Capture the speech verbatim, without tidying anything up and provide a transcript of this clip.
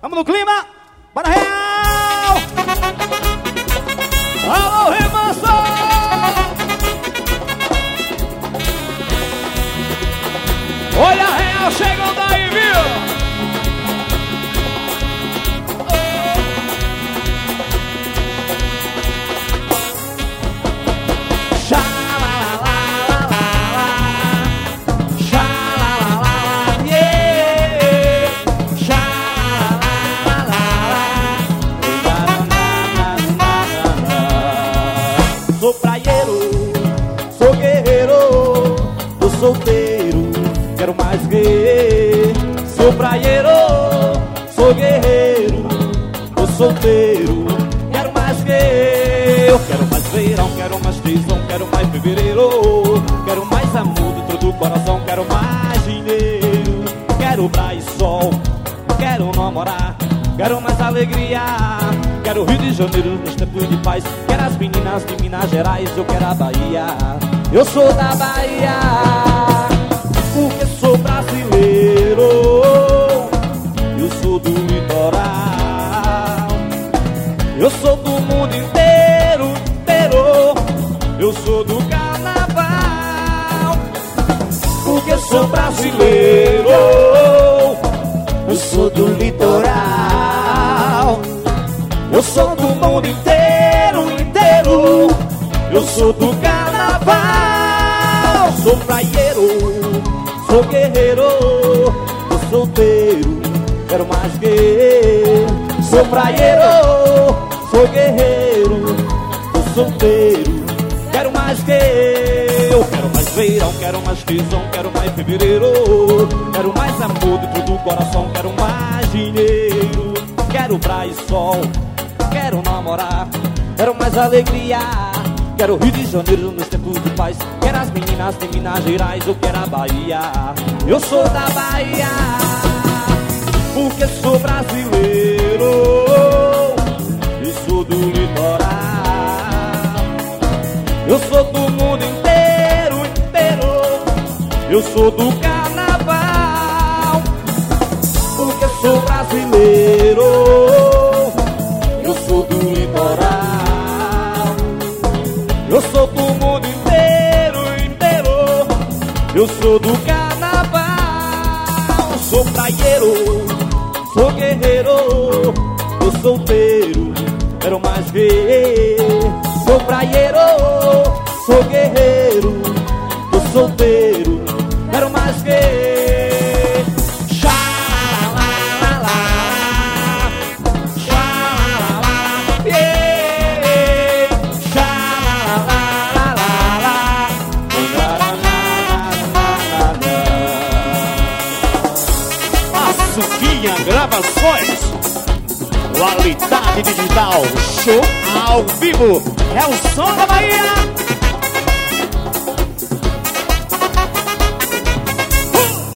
Vamos no clima. Bora, Real. Alô, Remanso. Olha, Real chegando aí, viu? Sou praieiro, sou guerreiro, tô solteiro, quero mais ver. Sou praieiro, sou guerreiro, tô solteiro, quero mais ver. Eu quero mais verão, quero mais tesão, quero mais fevereiro. Quero mais amor dentro do coração, quero mais dinheiro. Quero praia e sol, quero namorar, quero mais alegria. Quero Rio de Janeiro nos tempos de paz. Quero as meninas de Minas Gerais, eu quero a Bahia. Eu sou da Bahia, porque sou brasileiro. Eu sou do litoral. Eu sou do mundo inteiro, inteiro. Eu sou do carnaval, porque sou brasileiro. Eu sou do litoral. Eu sou do mundo inteiro, inteiro. Eu sou do carnaval. Sou praieiro, sou guerreiro, tô solteiro, quero mais que. Sou praieiro, sou guerreiro, tô solteiro, quero mais que. Eu quero mais verão, quero mais tesão, quero mais fevereiro. Quero mais amor dentro do coração, quero mais dinheiro. Quero praia e sol, quero namorar, quero mais alegria. Quero Rio de Janeiro nos tempos de paz. Quero as meninas de Minas Gerais, eu quero a Bahia. Eu sou da Bahia, porque sou brasileiro. Eu sou do litoral. Eu sou do mundo inteiro, inteiro. Eu sou do carnaval, porque sou brasileiro. Eu sou do litoral. Eu sou do mundo inteiro, inteiro. Eu sou do carnaval. Sou praieiro, sou guerreiro, tô solteiro, quero mais ver. Sou praieiro, sou guerreiro, tô solteiro, quero mais ver. Suquinha Gravações, qualidade digital, show ao vivo, é o som da Bahia.